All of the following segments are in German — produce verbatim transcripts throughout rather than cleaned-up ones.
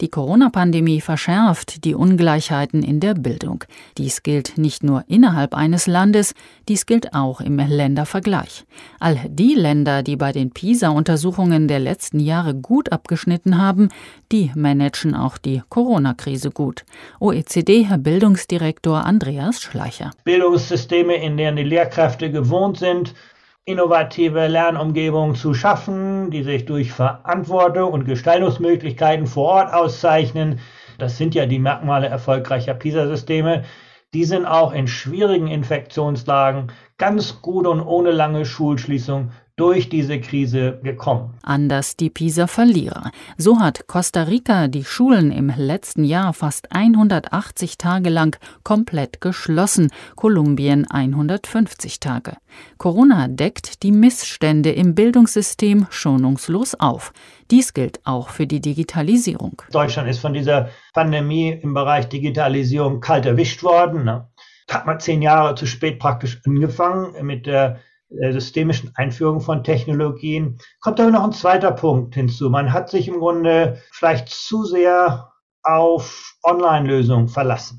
Die Corona-Pandemie verschärft die Ungleichheiten in der Bildung. Dies gilt nicht nur innerhalb eines Landes, dies gilt auch im Ländervergleich. All die Länder, die bei den PISA-Untersuchungen der letzten Jahre gut abgeschnitten haben, die managen auch die Corona-Krise gut. O E C D-Bildungsdirektor Andreas Schleicher. Bildungssysteme, in denen die Lehrkräfte gewohnt sind, innovative Lernumgebungen zu schaffen, die sich durch Verantwortung und Gestaltungsmöglichkeiten vor Ort auszeichnen. Das sind ja die Merkmale erfolgreicher PISA-Systeme. Die sind auch in schwierigen Infektionslagen ganz gut und ohne lange Schulschließung durch diese Krise gekommen. Anders die PISA-Verlierer. So hat Costa Rica die Schulen im letzten Jahr fast hundertachtzig Tage lang komplett geschlossen, Kolumbien hundertfünfzig Tage. Corona deckt die Missstände im Bildungssystem schonungslos auf. Dies gilt auch für die Digitalisierung. Deutschland ist von dieser Pandemie im Bereich Digitalisierung kalt erwischt worden. Da hat man zehn Jahre zu spät praktisch angefangen mit der systemischen Einführung von Technologien. Kommt aber noch ein zweiter Punkt hinzu. Man hat sich im Grunde vielleicht zu sehr auf Online-Lösungen verlassen.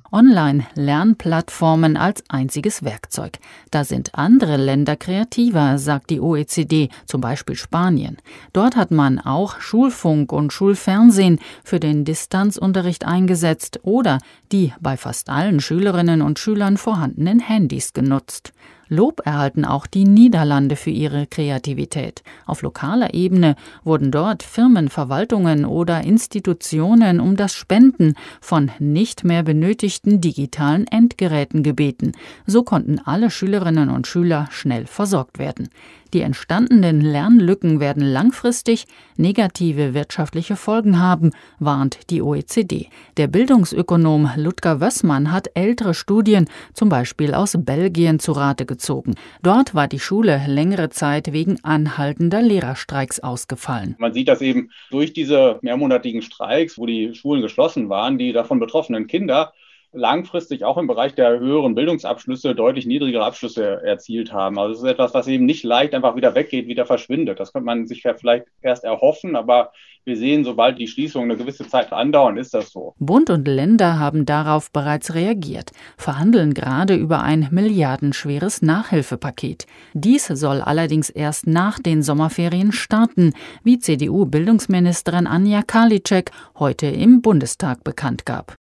Online-Lernplattformen als einziges Werkzeug. Da sind andere Länder kreativer, sagt die O E C D, zum Beispiel Spanien. Dort hat man auch Schulfunk und Schulfernsehen für den Distanzunterricht eingesetzt oder die bei fast allen Schülerinnen und Schülern vorhandenen Handys genutzt. Lob erhalten auch die Niederlande für ihre Kreativität. Auf lokaler Ebene wurden dort Firmen, Verwaltungen oder Institutionen um das Spenden von nicht mehr benötigten digitalen Endgeräten gebeten. So konnten alle Schülerinnen und Schüler schnell versorgt werden. Die entstandenen Lernlücken werden langfristig negative wirtschaftliche Folgen haben, warnt die O E C D. Der Bildungsökonom Ludger Wössmann hat ältere Studien, zum Beispiel aus Belgien, zu Rate gezogen. Dort war die Schule längere Zeit wegen anhaltender Lehrerstreiks ausgefallen. Man sieht das eben durch diese mehrmonatigen Streiks, wo die Schulen geschlossen waren, die davon betroffenen Kinder langfristig auch im Bereich der höheren Bildungsabschlüsse deutlich niedrigere Abschlüsse erzielt haben. Also es ist etwas, was eben nicht leicht einfach wieder weggeht, wieder verschwindet. Das könnte man sich ja vielleicht erst erhoffen, aber wir sehen, sobald die Schließungen eine gewisse Zeit andauern, ist das so. Bund und Länder haben darauf bereits reagiert, verhandeln gerade über ein milliardenschweres Nachhilfepaket. Dies soll allerdings erst nach den Sommerferien starten, wie C D U-Bildungsministerin Anja Karliczek heute im Bundestag bekannt gab.